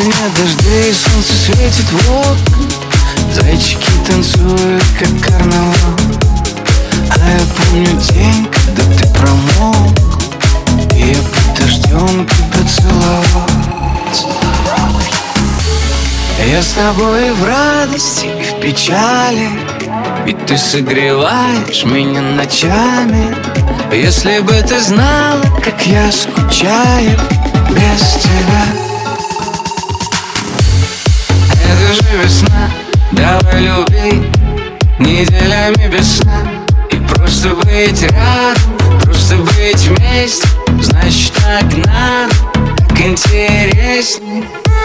нет дождей, солнце светит в окна, зайчики танцуют, как карнавал. А я помню день, когда ты промок, и я под дождем тебя целовал. Я с тобой в радости и в печали, ведь ты согреваешь меня ночами. Если бы ты знала, как я скучаю без тебя. Это же весна, давай люби неделями без сна. И просто быть рядом, просто быть вместе, значит так надо, так интересней.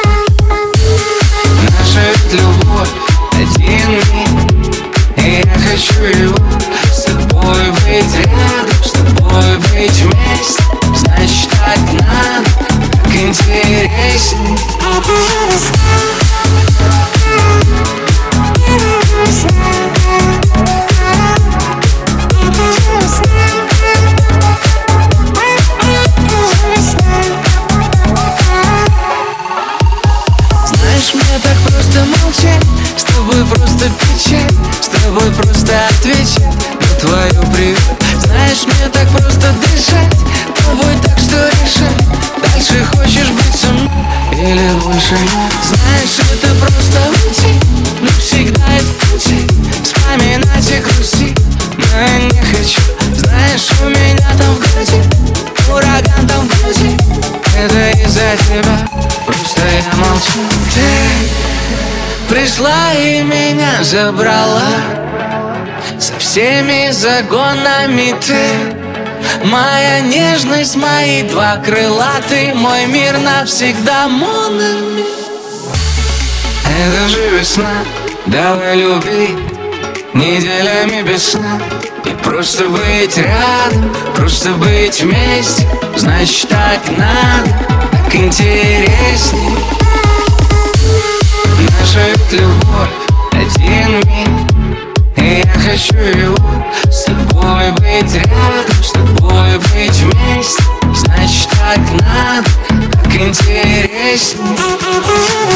Наша ведь любовь один миг, и я хочу его с тобой быть рядом, с тобой быть вместе, значит так надо, так интересней. Знаешь, мне так просто молчать, с тобой просто печать, с тобой просто отвечать на твою привет. Знаешь, мне так просто дышать тобой, так что решай, дальше хочешь быть со мной или больше нет. Знаешь, это просто уйти, но всегда и в пути вспоминать и грустить, но я не хочу. Знаешь, у меня там в груди ураган, там в груди, это из-за тебя, просто я молчу. Ты пришла и меня забрала со всеми загонами. Ты моя нежность, мои два крыла, ты мой мир навсегда, mon ami. Это же весна, давай люби неделями без сна. И просто быть рядом, просто быть вместе, значит так надо, так интересней. Наша ведь любовь один миг, и я хочу его с тобой быть рядом, с тобой быть вместе, значит так надо, так интересней.